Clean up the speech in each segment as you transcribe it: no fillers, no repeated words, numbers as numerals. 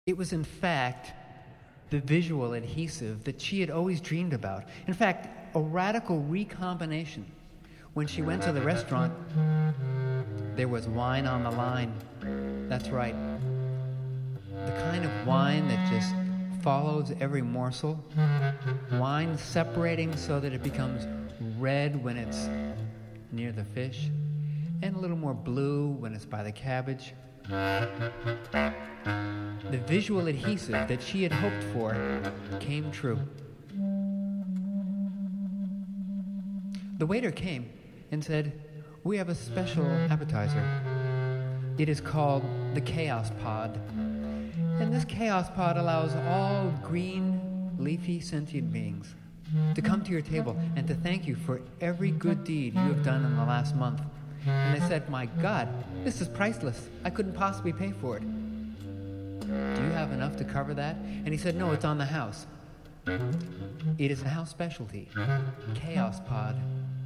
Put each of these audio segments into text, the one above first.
It was, in fact, the visual adhesive that she had always dreamed about. In fact, a radical recombination. When she went to the restaurant, there was wine on the line. That's right. The kind of wine that just follows every morsel. Wine separating so that it becomes red when it's near the fish, and a little more blue when it's by the cabbage. The visual adhesive that she had hoped for came true. The waiter came and said, "We have a special appetizer. It is called the Chaos Pod. And this Chaos Pod allows all green, leafy, sentient beings to come to your table and to thank you for every good deed you have done in the last month." And they said, "My God, this is priceless. I couldn't possibly pay for it. Do you have enough to cover that?" And he said, "No, it's on the house. It is a house specialty. Chaos Pod."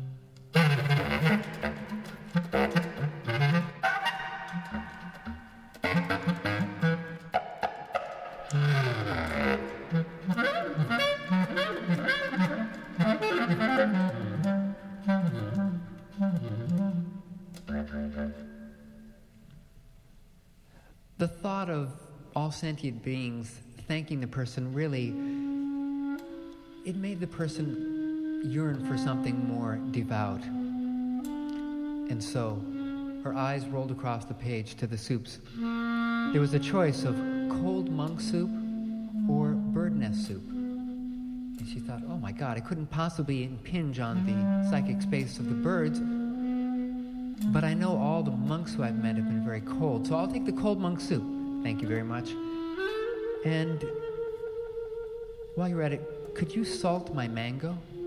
The thought of all sentient beings thanking the person really, it made the person yearn for something more devout. And so, her eyes rolled across the page to the soups. There was a choice of cold monk soup or bird nest soup. And she thought, oh my God, I couldn't possibly impinge on the psychic space of the birds, but I know all the monks who I've met have been very cold, so I'll take the cold monk soup. Thank you very much. And while you're at it, could you salt my mango?